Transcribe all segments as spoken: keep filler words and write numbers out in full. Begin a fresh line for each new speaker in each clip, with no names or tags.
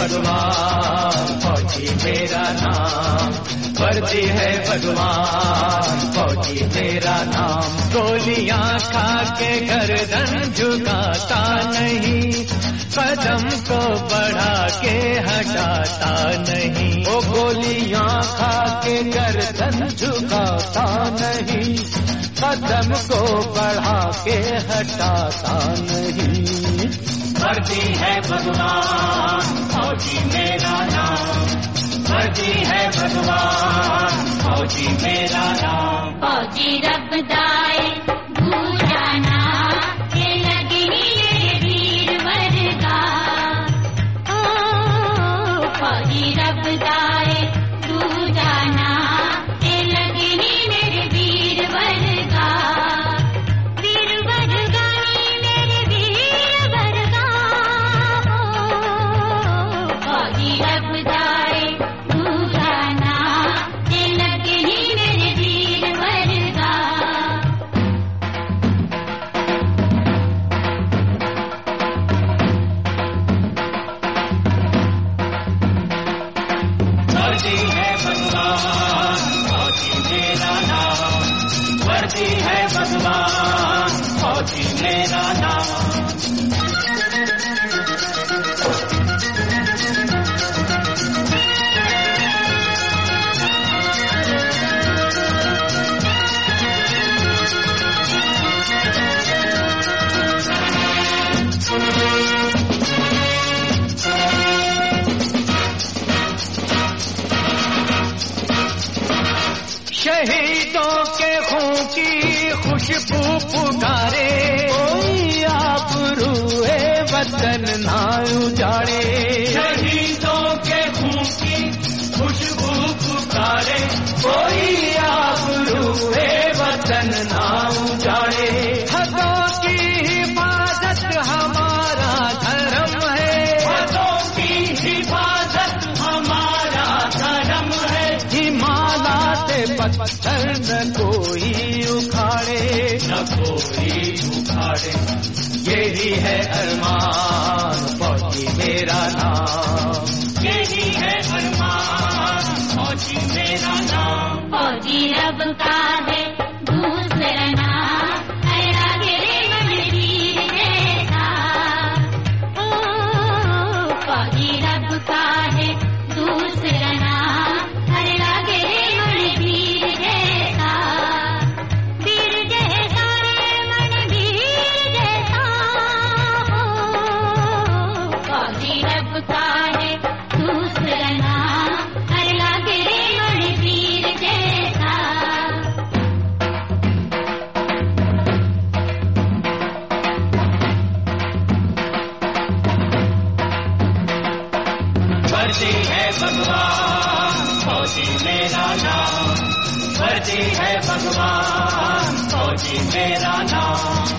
भगवान फौजी मेरा नाम, वर्दी है भगवान फौजी मेरा नाम। गोलियां खा के गर्दन झुकाता नहीं, कदम को बढ़ा के हटाता नहीं। वो गोलियां खा के गर्दन झुकाता नहीं, कदम को बढ़ा के हटाता नहीं। वर्दी है भगवान फौजी मेरा नाम, वर्दी है भगवान फौजी मेरा नाम।
फौजी रब दाए भूजाना के लगे मेरे वीर वर्गा, ओ फौजी रब दाए भूजाना के लगे मेरे वीर वर्गा, वीर वर्गा मेरे वीर वर्गा, फौजी रब दाए भूजाना के लगे मेरे वीर वर्गा।
वर्दी है भगवान फौजी मेरा नाम, वर्दी है भगवान फौजी मेरा नाम। शहीदों के खून की खुशबू पुकारे, कोई आबरूए वतन ना उजाड़े। शहीदों के खून की खुशबू पुकारे, कोई आबरूए वतन ना उजाड़े। हदों की हिफाजत हमारा धर्म है, हदों की हिफाजत हमारा धर्म है। हिमालय पत्थर न कोई उखाड़े, न कोई उखाड़े। यही है अरमान फौजी मेरा नाम, यही है अरमान फौजी मेरा नाम।
फौजी रब का है दूसरा नाम, हरा गिरे मन वीर जैसा, ओ फौजी रब का है दूसरा नाम, हरा गिरे मन वीर जैसा, वीर जैसा रे मन वीर जैसा, फौजी रब का है दूसरा नाम, हरा गिरे मन वीर जैसा।
वर्दी है भगवान फौजी मेरा नाम, वर्दी है भगवान फौजी मेरा नाम।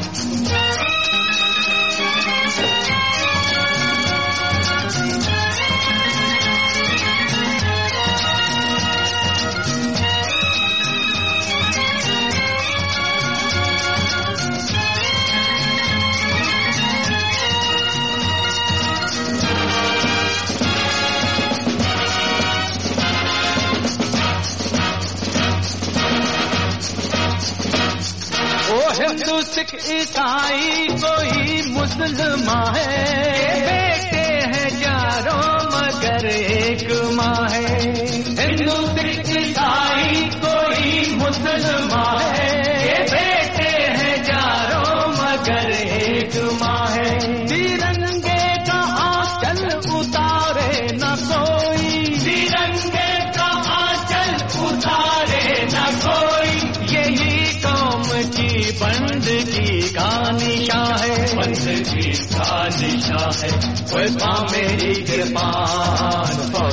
हिंदू सिख ईसाई कोई मुसलमान है, बेटे हैं चारों मगर एक माँ है। हिंदू सिख ईसाई कोई मुसलमान है, बेटे हैं चारों मगर एक माँ है। तिरंगे का आंचल उतारे न कोई, तिरंगे का आंचल उतारे न कोई। यही कौम की बंदगी का निशा है, बंदगी का निशा है। कोई मेरी कृपान